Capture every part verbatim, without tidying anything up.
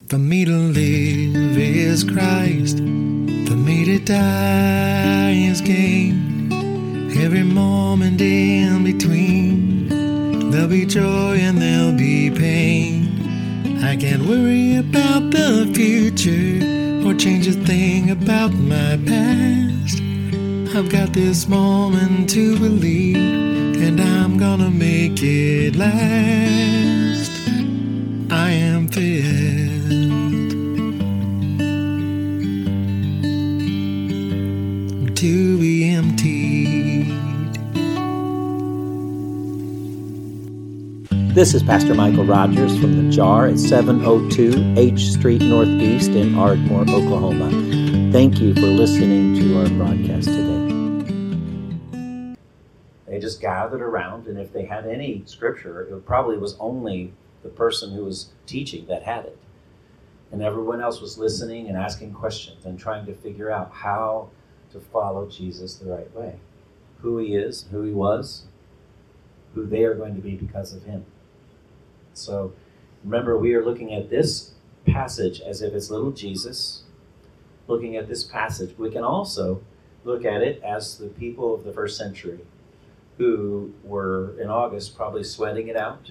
For me to live is Christ, for me to die is gain. Every moment in between, there'll be joy and there'll be pain. I can't worry about the future or change a thing about my past. I've got this moment to believe, and I'm gonna make it last. I am filled to be emptied. This is Pastor Michael Rogers from The Jar at seven oh two H Street Northeast in Ardmore, Oklahoma. Thank you for listening to our broadcast today. They just gathered around, and if they had any scripture, it probably was only the person who was teaching that had it. And everyone else was listening and asking questions and trying to figure out how to follow Jesus the right way. Who he is, who he was, who they are going to be because of him. So remember, we are looking at this passage as if it's little Jesus. Looking at this passage, we can also look at it as the people of the first century who were in August probably sweating it out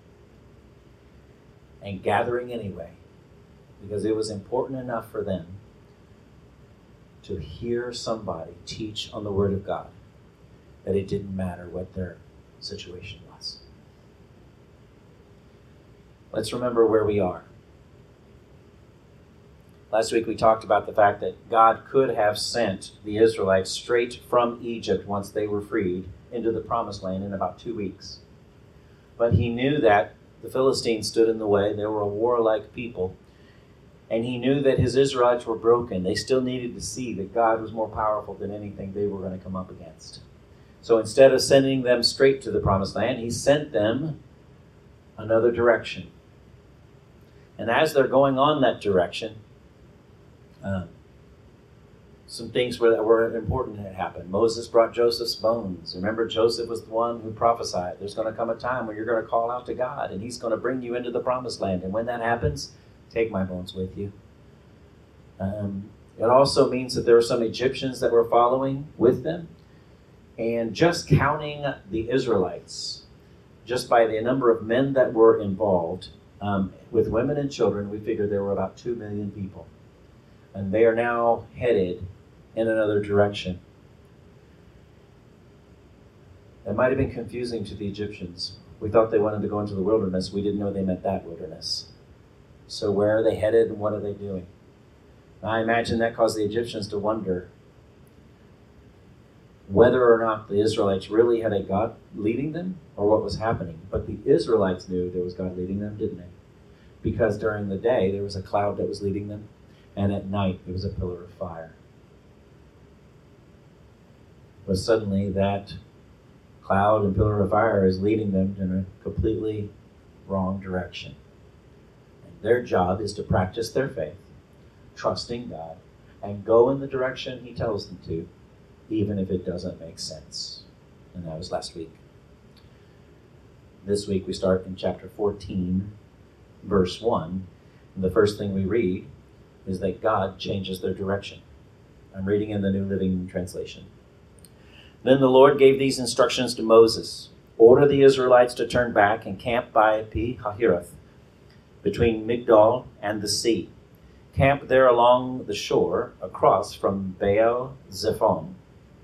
and gathering anyway, because it was important enough for them to hear somebody teach on the Word of God that it didn't matter what their situation was. Let's remember where we are. Last week we talked about the fact that God could have sent the Israelites straight from Egypt once they were freed into the Promised Land in about two weeks. But he knew that the Philistines stood in the way. They were a warlike people. And he knew that his Israelites were broken. They still needed to see that God was more powerful than anything they were going to come up against. So instead of sending them straight to the Promised Land, he sent them another direction. And as they're going on that direction, uh, some things were, that were important had happened. Moses brought Joseph's bones. Remember, Joseph was the one who prophesied, there's going to come a time when you're going to call out to God, and he's going to bring you into the Promised Land. And when that happens, take my bones with you. Um, it also means that there were some Egyptians that were following with them. And just counting the Israelites, just by the number of men that were involved, um, with women and children, we figured there were about two million people. And they are now headed in another direction. It might have been confusing to the Egyptians. We thought they wanted to go into the wilderness. We didn't know they meant that wilderness. So where are they headed and what are they doing? I imagine that caused the Egyptians to wonder whether or not the Israelites really had a God leading them or what was happening. But the Israelites knew there was God leading them, didn't they? Because during the day there was a cloud that was leading them, and at night there was a pillar of fire. But suddenly that cloud and pillar of fire is leading them in a completely wrong direction. Their job is to practice their faith, trusting God, and go in the direction he tells them to, even if it doesn't make sense. And that was last week. This week we start in chapter fourteen, verse one. And the first thing we read is that God changes their direction. I'm reading in the New Living Translation. Then the Lord gave these instructions to Moses. Order the Israelites to turn back and camp by Pi-hahiroth, between Migdol and the sea. Camp there along the shore, across from Baal Zephon.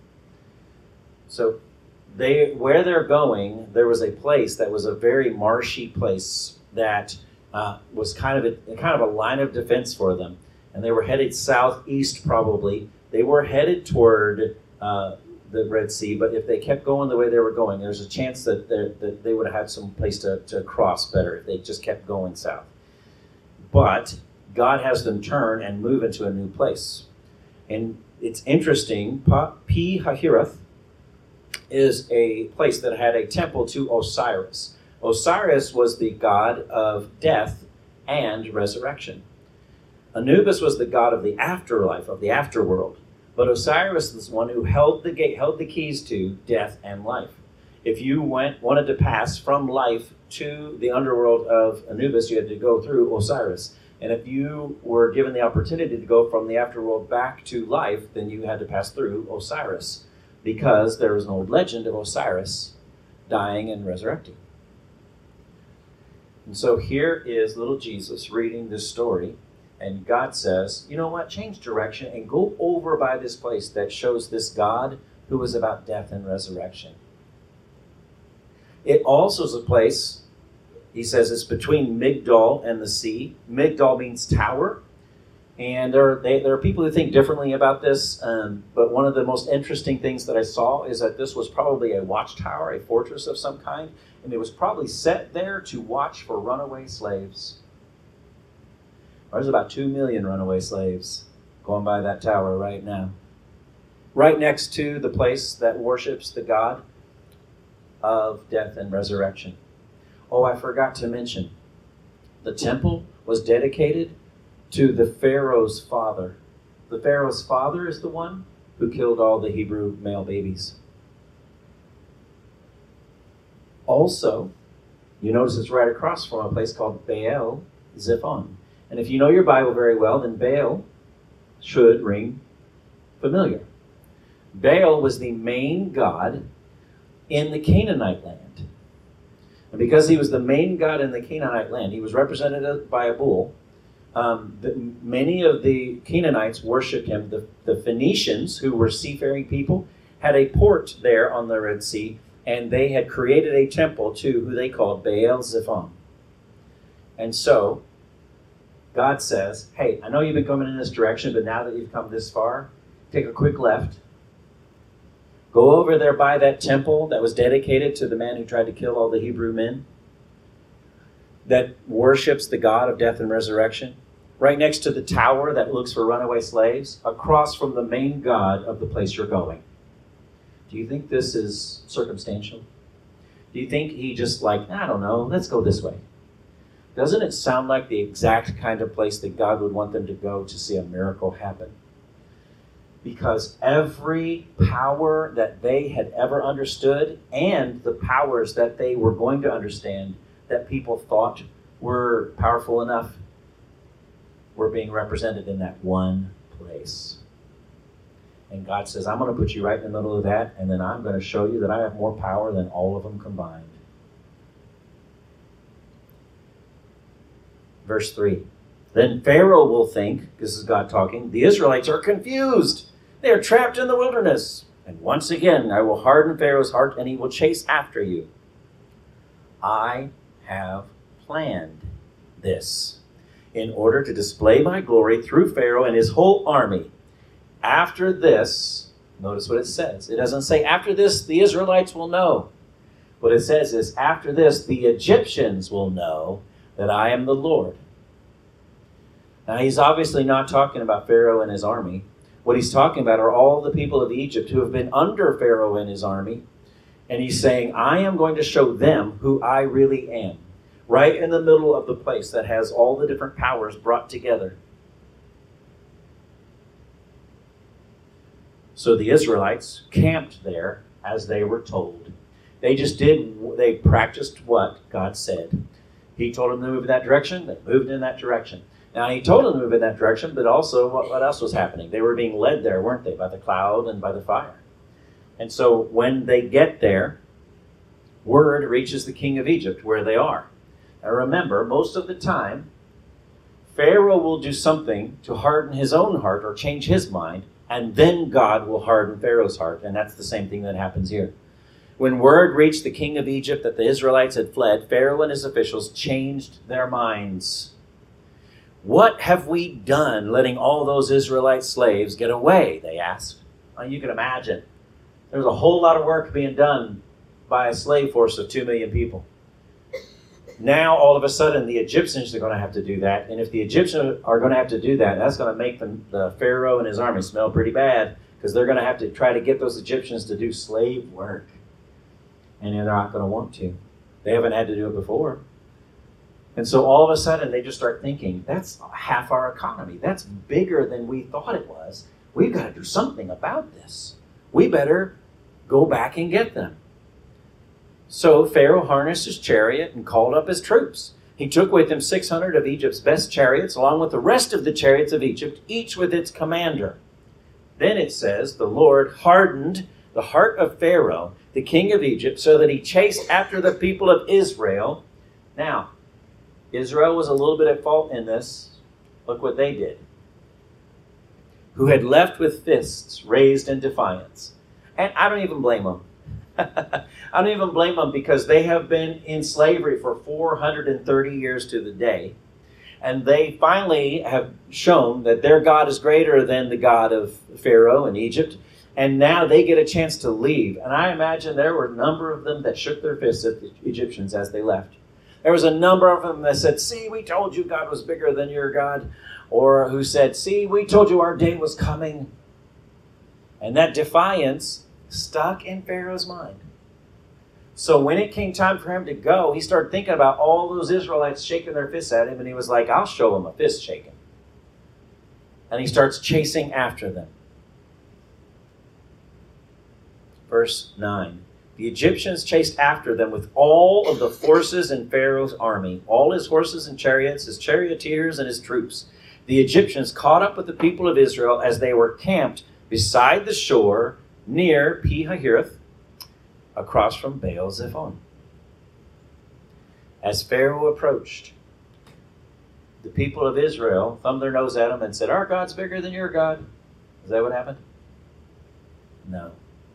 So they, where they're going, there was a place that was a very marshy place that uh, was kind of a kind of a line of defense for them. And they were headed southeast probably. They were headed toward uh, the Red Sea, but if they kept going the way they were going, there's a chance that, that they would have had some place to, to cross better if they just kept going south. But God has them turn and move into a new place. And it's interesting, Pi-hahiroth is a place that had a temple to Osiris. Osiris was the god of death and resurrection. Anubis was the god of the afterlife, of the afterworld. But Osiris was the one who held the gate, held the keys to death and life. If you went wanted to pass from life to the underworld of Anubis, you had to go through Osiris. And if you were given the opportunity to go from the afterworld back to life, then you had to pass through Osiris, because there was an old legend of Osiris dying and resurrecting. And so here is little Jesus reading this story, and God says, you know what, change direction and go over by this place that shows this God who is about death and resurrection. It also is a place, he says, it's between Migdol and the sea. Migdol means tower. And there are, they, there are people who think differently about this, um, but one of the most interesting things that I saw is that this was probably a watchtower, a fortress of some kind, and it was probably set there to watch for runaway slaves. There's about two million runaway slaves going by that tower right now. Right next to the place that worships the God of death and resurrection. Oh, I forgot to mention, the temple was dedicated to the Pharaoh's father. The Pharaoh's father is the one who killed all the Hebrew male babies. Also, you notice it's right across from a place called Baal Zephon. And if you know your Bible very well, then Baal should ring familiar. Baal was the main god in the Canaanite land. And because he was the main god in the Canaanite land, he was represented by a bull. Um, the, many of the Canaanites worshipped him. The, the Phoenicians, who were seafaring people, had a port there on the Red Sea, and they had created a temple to who they called Baal Zephon. And so, God says, hey, I know you've been coming in this direction, but now that you've come this far, take a quick left. Go over there by that temple that was dedicated to the man who tried to kill all the Hebrew men, that worships the God of death and resurrection, right next to the tower that looks for runaway slaves, across from the main God of the place you're going. Do you think this is circumstantial? Do you think he just like, I don't know, let's go this way? Doesn't it sound like the exact kind of place that God would want them to go to see a miracle happen? Because every power that they had ever understood, and the powers that they were going to understand that people thought were powerful enough, were being represented in that one place. And God says, I'm going to put you right in the middle of that, and then I'm going to show you that I have more power than all of them combined. Verse three. Then Pharaoh will think, this is God talking, the Israelites are confused. They are trapped in the wilderness. And once again, I will harden Pharaoh's heart, and he will chase after you. I have planned this in order to display my glory through Pharaoh and his whole army. After this, notice what it says. It doesn't say, after this, the Israelites will know. What it says is, after this, the Egyptians will know that I am the Lord. Now, he's obviously not talking about Pharaoh and his army. What he's talking about are all the people of Egypt who have been under Pharaoh and his army. And he's saying, I am going to show them who I really am. Right in the middle of the place that has all the different powers brought together. So the Israelites camped there as they were told. They just did, they practiced what God said. He told them to move in that direction, they moved in that direction. Now, he told them to move in that direction, but also what, what else was happening? They were being led there, weren't they, by the cloud and by the fire. And so when they get there, word reaches the king of Egypt where they are. Now remember, most of the time, Pharaoh will do something to harden his own heart or change his mind, and then God will harden Pharaoh's heart, and that's the same thing that happens here. When word reached the king of Egypt that the Israelites had fled, Pharaoh and his officials changed their minds. What have we done letting all those Israelite slaves get away? They asked. Well, you can imagine. There's a whole lot of work being done by a slave force of two million people. Now, all of a sudden, the Egyptians are going to have to do that. And if the Egyptians are going to have to do that, that's going to make them, the Pharaoh and his army smell pretty bad, because they're going to have to try to get those Egyptians to do slave work. And they're not going to want to. They haven't had to do it before. And so all of a sudden, they just start thinking, that's half our economy. That's bigger than we thought it was. We've got to do something about this. We better go back and get them. So Pharaoh harnessed his chariot and called up his troops. He took with him six hundred of Egypt's best chariots, along with the rest of the chariots of Egypt, each with its commander. Then it says, the Lord hardened the heart of Pharaoh, the king of Egypt, so that he chased after the people of Israel. Now, Israel was a little bit at fault in this. Look what they did. Who had left with fists raised in defiance. And I don't even blame them. I don't even blame them, because they have been in slavery for four hundred thirty years to the day. And they finally have shown that their God is greater than the God of Pharaoh in Egypt. And now they get a chance to leave. And I imagine there were a number of them that shook their fists at the Egyptians as they left. There was a number of them that said, see, we told you God was bigger than your God. Or who said, see, we told you our day was coming. And that defiance stuck in Pharaoh's mind. So when it came time for him to go, he started thinking about all those Israelites shaking their fists at him, and he was like, I'll show them a fist shaking. And he starts chasing after them. Verse nine. The Egyptians chased after them with all of the forces in Pharaoh's army, all his horses and chariots, his charioteers and his troops. The Egyptians caught up with the people of Israel as they were camped beside the shore near Pi-hahiroth, across from Baal-zephon. As Pharaoh approached, the people of Israel thumbed their nose at him and said, our God's bigger than your God. Is that what happened? No.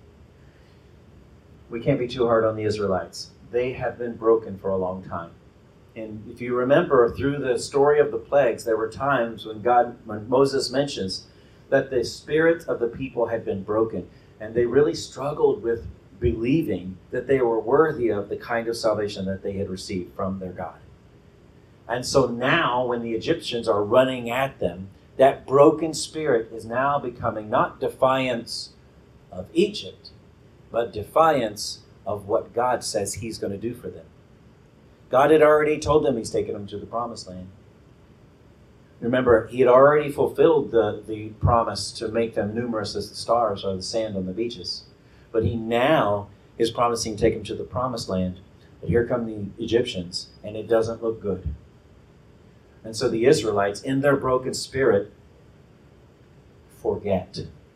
We can't be too hard on the Israelites. They have been broken for a long time. And if you remember through the story of the plagues, there were times when God, when Moses mentions that the spirit of the people had been broken, and they really struggled with believing that they were worthy of the kind of salvation that they had received from their God. And so now when the Egyptians are running at them, that broken spirit is now becoming not defiance of Egypt, but defiance of what God says he's going to do for them. God had already told them he's taken them to the promised land. Remember, he had already fulfilled the, the promise to make them numerous as the stars or the sand on the beaches. But he now is promising to take them to the promised land. But here come the Egyptians, and it doesn't look good. And so the Israelites, in their broken spirit, forget.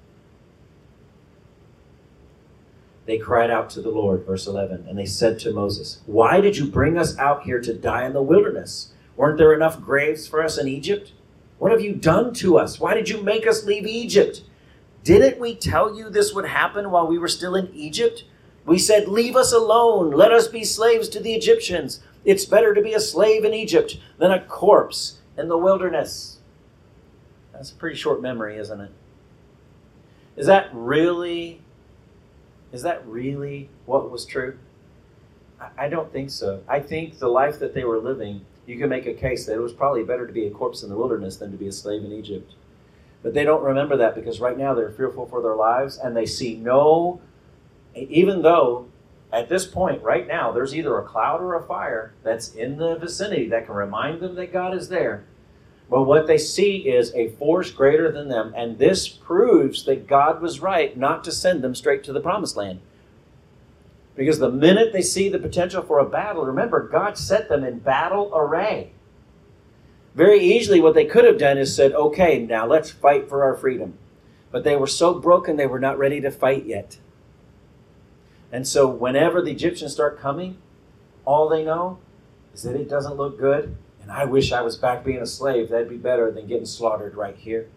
They cried out to the Lord, verse eleven, and they said to Moses, why did you bring us out here to die in the wilderness? Weren't there enough graves for us in Egypt? What have you done to us? Why did you make us leave Egypt? Didn't we tell you this would happen while we were still in Egypt? We said, leave us alone. Let us be slaves to the Egyptians. It's better to be a slave in Egypt than a corpse in the wilderness. That's a pretty short memory, isn't it? Is that really, is that really what was true? I don't think so. I think the life that they were living, you can make a case that it was probably better to be a corpse in the wilderness than to be a slave in Egypt. But they don't remember that because right now they're fearful for their lives, and they see no, even though at this point right now there's either a cloud or a fire that's in the vicinity that can remind them that God is there. But what they see is a force greater than them, and this proves that God was right not to send them straight to the promised land. Because the minute they see the potential for a battle, remember, God set them in battle array. Very easily what they could have done is said, okay, now let's fight for our freedom. But they were so broken they were not ready to fight yet. And so whenever the Egyptians start coming, all they know is that it doesn't look good. And I wish I was back being a slave. That'd be better than getting slaughtered right here.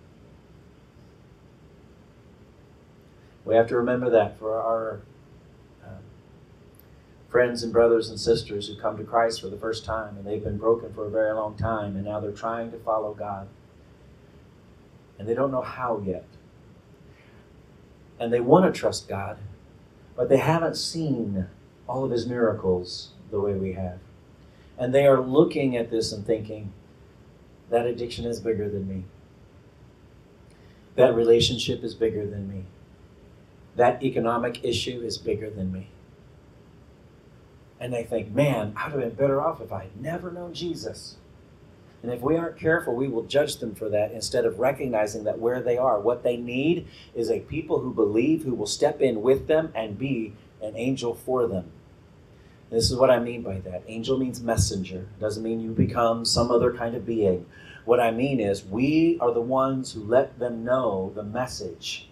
We have to remember that for our uh, friends and brothers and sisters who come to Christ for the first time, and they've been broken for a very long time, and now they're trying to follow God. And they don't know how yet. And they want to trust God, but they haven't seen all of his miracles the way we have. And they are looking at this and thinking, that addiction is bigger than me. That relationship is bigger than me. That economic issue is bigger than me. And they think, man, I'd have been better off if I had never known Jesus. And if we aren't careful, we will judge them for that instead of recognizing that where they are, what they need is a people who believe, who will step in with them and be an angel for them. This is what I mean by that. Angel means messenger. It doesn't mean you become some other kind of being. What I mean is we are the ones who let them know the message.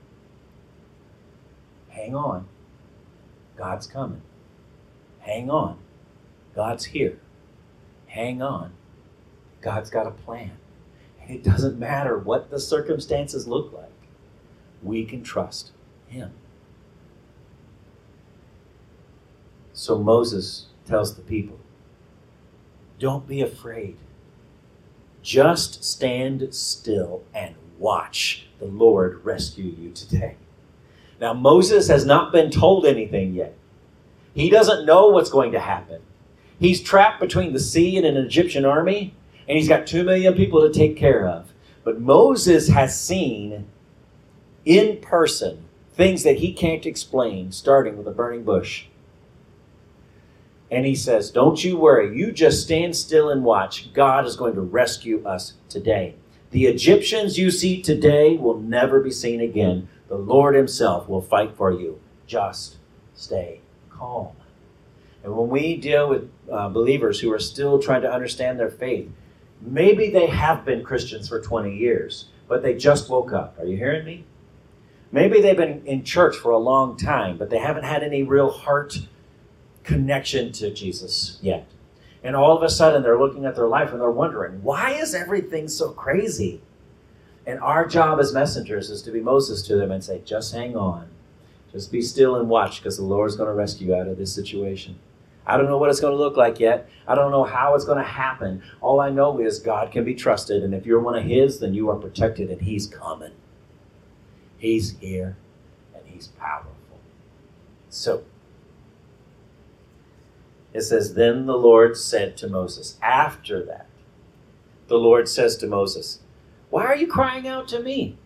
Hang on. God's coming. Hang on. God's here. Hang on. God's got a plan. It doesn't matter what the circumstances look like. We can trust him. So Moses tells the people, don't be afraid. Just stand still and watch the Lord rescue you today. Now, Moses has not been told anything yet. He doesn't know what's going to happen. He's trapped between the sea and an Egyptian army, and he's got two million people to take care of. But Moses has seen in person things that he can't explain, starting with a burning bush. And he says, don't you worry. You just stand still and watch. God is going to rescue us today. The Egyptians you see today will never be seen again. The Lord himself will fight for you. Just stay calm. And when we deal with uh, believers who are still trying to understand their faith, maybe they have been Christians for twenty years, but they just woke up. Are you hearing me? Maybe they've been in church for a long time, but they haven't had any real heart connection to Jesus yet. And all of a sudden they're looking at their life and they're wondering, why is everything so crazy? And our job as messengers is to be Moses to them and say, just hang on. Just be still and watch, because the Lord's going to rescue you out of this situation. I don't know what it's going to look like yet. I don't know how it's going to happen. All I know is God can be trusted. And if you're one of his, then you are protected, and he's coming. He's here, and he's powerful. So, it says, then the Lord said to Moses, after that, the Lord says to Moses, why are you crying out to me?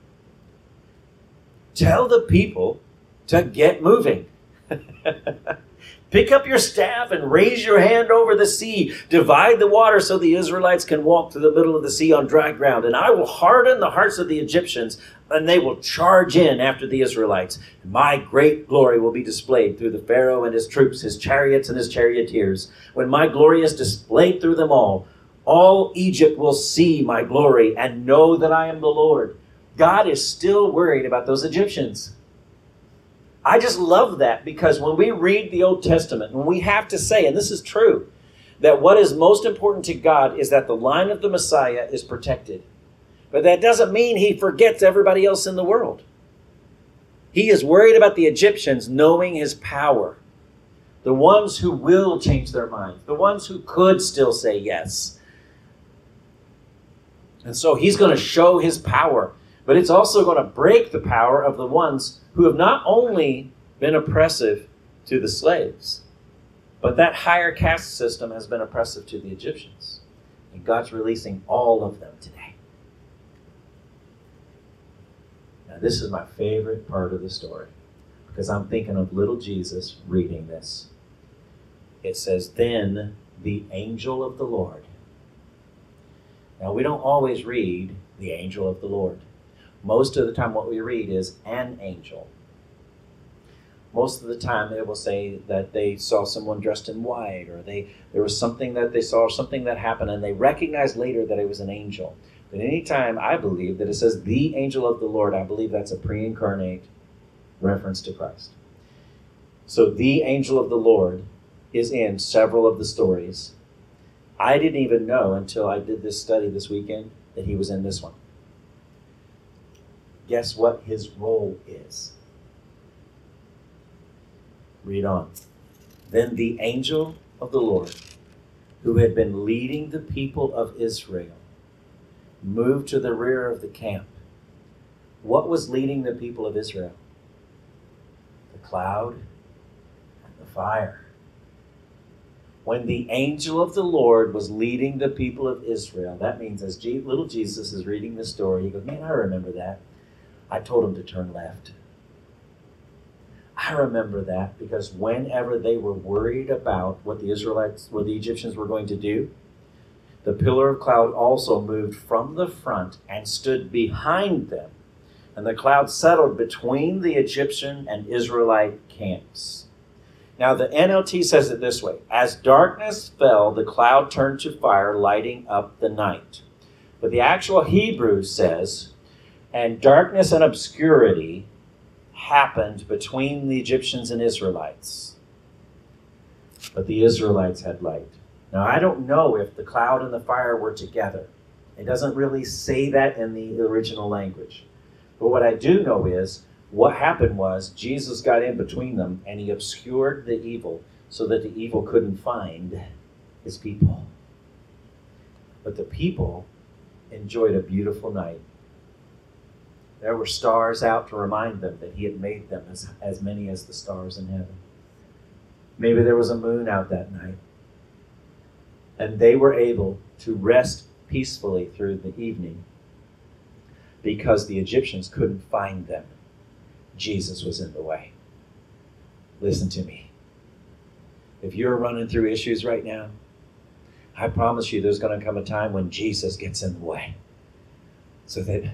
Tell the people to get moving. Pick up your staff and raise your hand over the sea. Divide the water so the Israelites can walk through the middle of the sea on dry ground. And I will harden the hearts of the Egyptians, and they will charge in after the Israelites. My great glory will be displayed through the Pharaoh and his troops, his chariots and his charioteers. When my glory is displayed through them all, all Egypt will see my glory and know that I am the Lord. God is still worried about those Egyptians. I just love that, because when we read the Old Testament, and we have to say, and this is true, that what is most important to God is that the line of the Messiah is protected. But that doesn't mean he forgets everybody else in the world. He is worried about the Egyptians knowing his power. The ones who will change their minds. The ones who could still say yes. And so he's going to show his power. But it's also going to break the power of the ones who have not only been oppressive to the slaves, but that higher caste system has been oppressive to the Egyptians. And God's releasing all of them today. Now, this is my favorite part of the story, because I'm thinking of little Jesus reading this. It says, then the angel of the Lord. Now, we don't always read the angel of the Lord. Most of the time what we read is an angel. Most of the time they will say that they saw someone dressed in white, or they there was something that they saw, something that happened, and they recognized later that it was an angel. But anytime I believe that it says the angel of the Lord, I believe that's a pre-incarnate reference to Christ. So the angel of the Lord is in several of the stories. I didn't even know until I did this study this weekend that he was in this one. Guess what his role is? Read on. Then the angel of the Lord, who had been leading the people of Israel, moved to the rear of the camp. What was leading the people of Israel? The cloud and the fire. When the angel of the Lord was leading the people of Israel, that means as G- little Jesus is reading the story, he goes, man, I remember that. I told him to turn left. I remember that because whenever they were worried about what the Israelites, what the Egyptians were going to do, the pillar of cloud also moved from the front and stood behind them. And the cloud settled between the Egyptian and Israelite camps. Now, the N L T says it this way. As darkness fell, the cloud turned to fire, lighting up the night. But the actual Hebrew says, and darkness and obscurity happened between the Egyptians and Israelites. But the Israelites had light. Now, I don't know if the cloud and the fire were together. It doesn't really say that in the original language. But what I do know is, what happened was Jesus got in between them and he obscured the evil so that the evil couldn't find his people. But the people enjoyed a beautiful night. There were stars out to remind them that he had made them as, as many as the stars in heaven. Maybe there was a moon out that night. And they were able to rest peacefully through the evening because the Egyptians couldn't find them. Jesus was in the way. Listen to me. If you're running through issues right now, I promise you there's going to come a time when Jesus gets in the way. So that,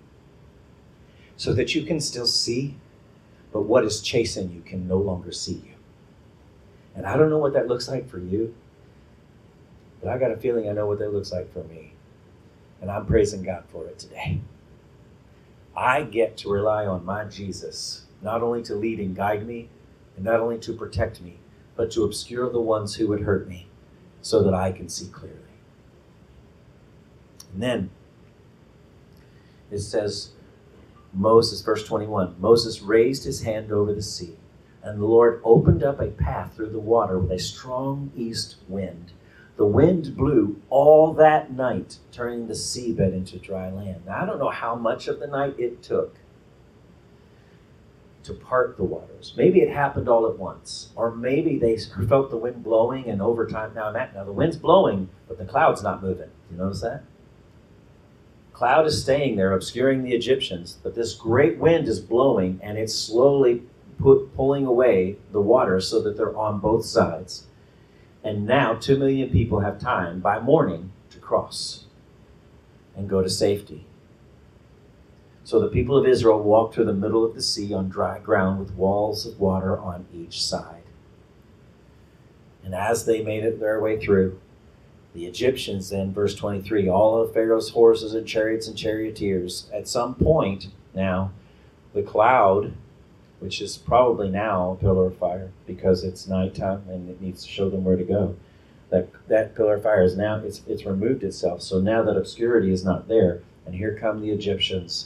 so that you can still see, but what is chasing you can no longer see you. And I don't know what that looks like for you, but I got a feeling I know what that looks like for me. And I'm praising God for it today. I get to rely on my Jesus, not only to lead and guide me, and not only to protect me, but to obscure the ones who would hurt me so that I can see clearly. And then it says, Moses, verse twenty-one, Moses raised his hand over the sea, and the Lord opened up a path through the water with a strong east wind. The wind blew all that night, turning the seabed into dry land. Now, I don't know how much of the night it took to part the waters. Maybe it happened all at once. Or maybe they felt the wind blowing and over time. Now, now the wind's blowing, but the cloud's not moving. You notice that? Cloud is staying there, obscuring the Egyptians. But this great wind is blowing, and it's slowly put, pulling away the water so that they're on both sides. And now two million people have time by morning to cross and go to safety. So the people of Israel walked through the middle of the sea on dry ground with walls of water on each side. And as they made it their way through, the Egyptians then, verse twenty-three, all of Pharaoh's horses and chariots and charioteers, at some point now, the cloud, which is probably now a pillar of fire because it's nighttime and it needs to show them where to go. That that pillar of fire is now, it's it's removed itself. So now that obscurity is not there. And here come the Egyptians.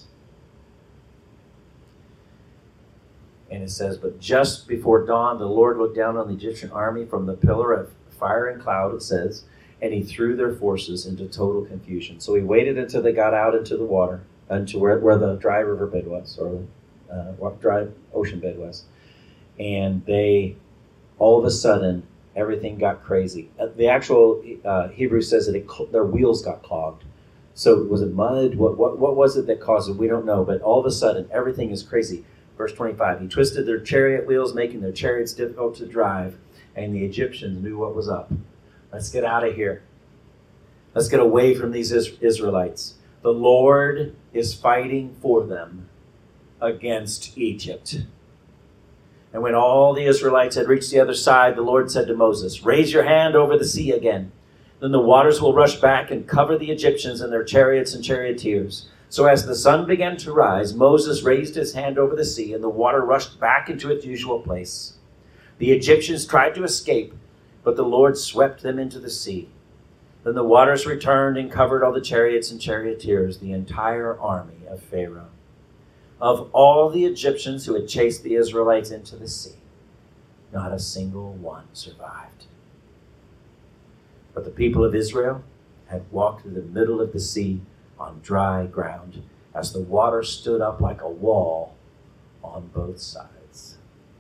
And it says, but just before dawn, the Lord looked down on the Egyptian army from the pillar of fire and cloud, it says, and he threw their forces into total confusion. So he waited until they got out into the water, into where, where the dry river bed was, or Uh, dry ocean bed was, and they, all of a sudden, everything got crazy. Uh, the actual uh, Hebrew says that it, their wheels got clogged. So was it mud? What, what what was it that caused it? We don't know. But all of a sudden, everything is crazy. Verse twenty-five, he twisted their chariot wheels, making their chariots difficult to drive, and the Egyptians knew what was up. Let's get out of here. Let's get away from these Israelites. The Lord is fighting for them against Egypt. And when all the Israelites had reached the other side, the Lord said to Moses, raise your hand over the sea again. Then the waters will rush back and cover the Egyptians and their chariots and charioteers. So as the sun began to rise, Moses raised his hand over the sea, and the water rushed back into its usual place. The Egyptians tried to escape, but the Lord swept them into the sea. Then the waters returned and covered all the chariots and charioteers, the entire army of Pharaoh. Of all the Egyptians who had chased the Israelites into the sea, not a single one survived. But the people of Israel had walked through the middle of the sea on dry ground, as the water stood up like a wall on both sides.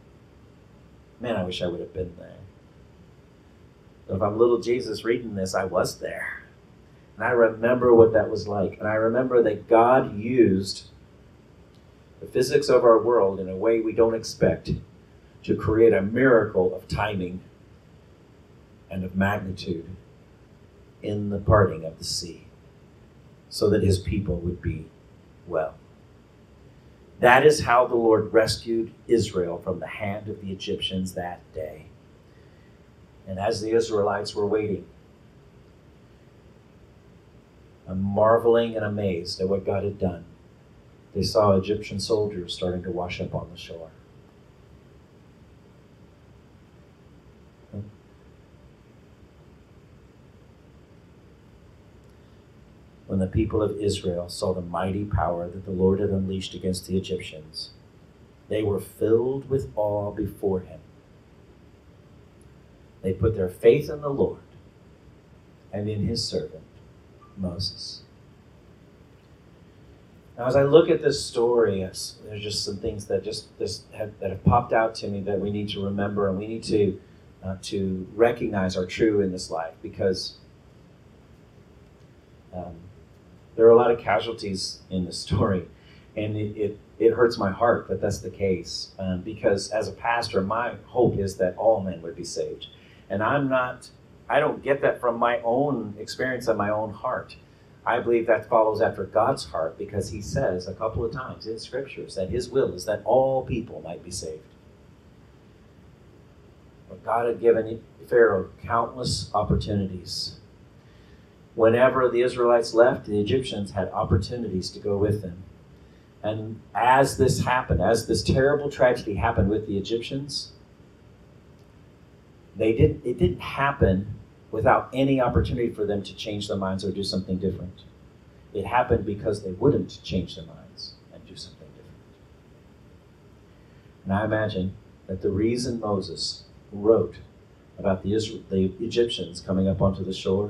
Man, I wish I would have been there. If I'm little Jesus reading this, I was there. And I remember what that was like. And I remember that God used the physics of our world in a way we don't expect to create a miracle of timing and of magnitude in the parting of the sea so that his people would be well. That is how the Lord rescued Israel from the hand of the Egyptians that day. And as the Israelites were waiting, and marveling and amazed at what God had done, they saw Egyptian soldiers starting to wash up on the shore. When the people of Israel saw the mighty power that the Lord had unleashed against the Egyptians, they were filled with awe before him. They put their faith in the Lord and in his servant, Moses. Now, as I look at this story, there's just some things that just, just have, that have popped out to me that we need to remember and we need to, uh, to recognize are true in this life, because um, there are a lot of casualties in this story, and it, it, it hurts my heart that that's the case, um, because as a pastor, my hope is that all men would be saved. And I'm not, I don't get that from my own experience and my own heart. I believe that follows after God's heart, because he says a couple of times in scriptures that his will is that all people might be saved. But God had given Pharaoh countless opportunities. Whenever the Israelites left, the Egyptians had opportunities to go with them. And as this happened, as this terrible tragedy happened with the Egyptians, they didn't, it didn't happen without any opportunity for them to change their minds or do something different. It happened because they wouldn't change their minds and do something different. And I imagine that the reason Moses wrote about the, Israel, the Egyptians coming up onto the shore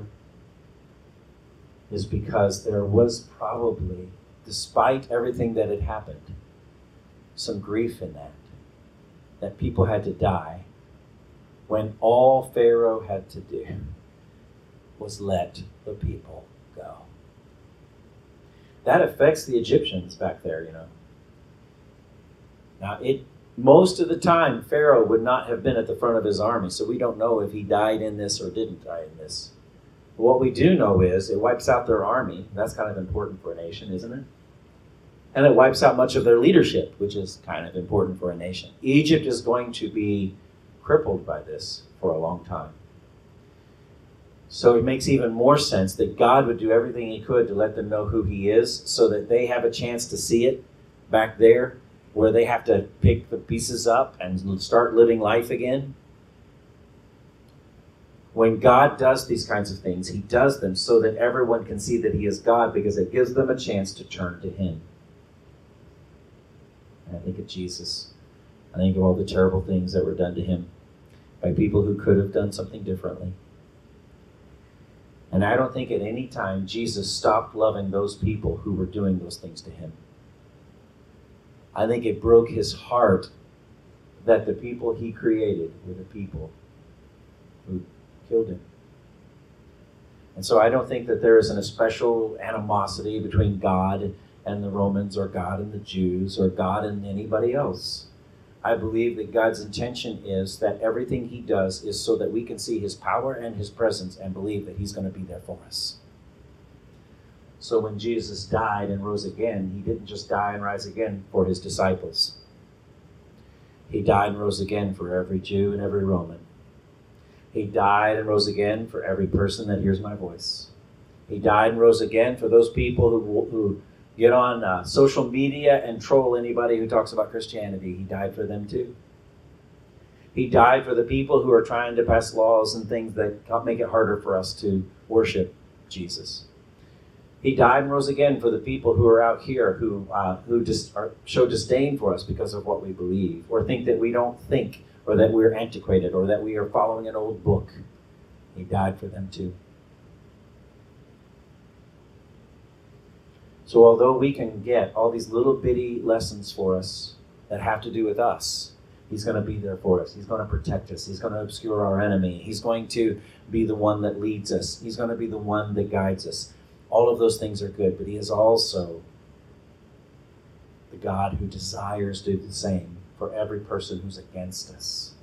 is because there was probably, despite everything that had happened, some grief in that, that people had to die when all Pharaoh had to do was let the people go. That affects the Egyptians back there, you know. Now, it most of the time, Pharaoh would not have been at the front of his army, so we don't know if he died in this or didn't die in this. But what we do know is it wipes out their army. That's kind of important for a nation, isn't it? And it wipes out much of their leadership, which is kind of important for a nation. Egypt is going to be crippled by this for a long time. So it makes even more sense that God would do everything he could to let them know who he is, so that they have a chance to see it back there, where they have to pick the pieces up and start living life again. When God does these kinds of things, he does them so that everyone can see that he is God, because it gives them a chance to turn to him. And I think of Jesus. I think of all the terrible things that were done to him by people who could have done something differently. And I don't think at any time Jesus stopped loving those people who were doing those things to him. I think it broke his heart that the people he created were the people who killed him. And so I don't think that there is an special animosity between God and the Romans, or God and the Jews, or God and anybody else. I believe that God's intention is that everything he does is so that we can see his power and his presence and believe that he's going to be there for us. So when Jesus died and rose again, he didn't just die and rise again for his disciples. He died and rose again for every Jew and every Roman. He died and rose again for every person that hears my voice. He died and rose again for those people who, who get on uh, social media and troll anybody who talks about Christianity. He died for them too. He died for the people who are trying to pass laws and things that make it harder for us to worship Jesus. He died and rose again for the people who are out here who uh, who just are, show disdain for us because of what we believe, or think that we don't think, or that we're antiquated, or that we are following an old book. He died for them too. So although we can get all these little bitty lessons for us that have to do with us, he's going to be there for us. He's going to protect us. He's going to obscure our enemy. He's going to be the one that leads us. He's going to be the one that guides us. All of those things are good, but he is also the God who desires to do the same for every person who's against us.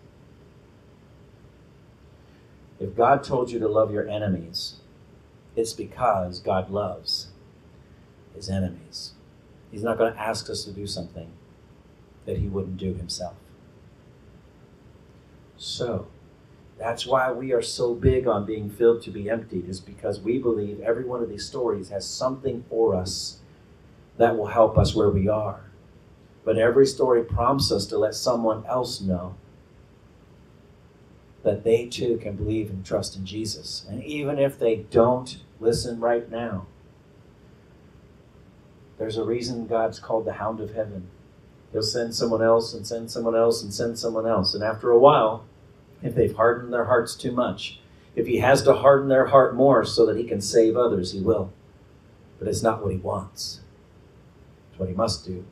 If God told you to love your enemies, it's because God loves his enemies. He's not going to ask us to do something that he wouldn't do himself. So, That's why we are so big on being filled to be emptied, is because we believe every one of these stories has something for us that will help us where we are. But every story prompts us to let someone else know that they too can believe and trust in Jesus. And even if they don't listen right now, there's a reason God's called the Hound of Heaven. He'll send someone else and send someone else and send someone else. And after a while, if they've hardened their hearts too much, if he has to harden their heart more so that he can save others, he will. But it's not what he wants. It's what he must do.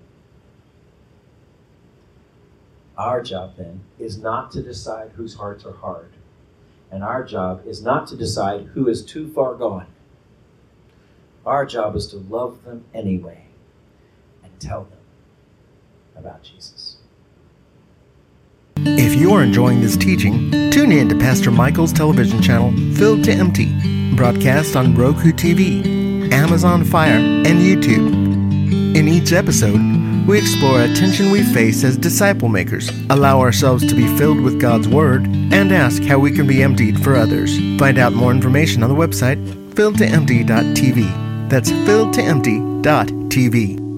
Our job then is not to decide whose hearts are hard. And our job is not to decide who is too far gone. Our job is to love them anyway and tell them about Jesus. If you are enjoying this teaching, tune in to Pastor Michael's television channel, Filled to Empty, broadcast on Roku T V, Amazon Fire, and YouTube. In each episode, we explore a tension we face as disciple makers, allow ourselves to be filled with God's Word, and ask how we can be emptied for others. Find out more information on the website, filled to empty dot t v. That's filled to empty dot t v.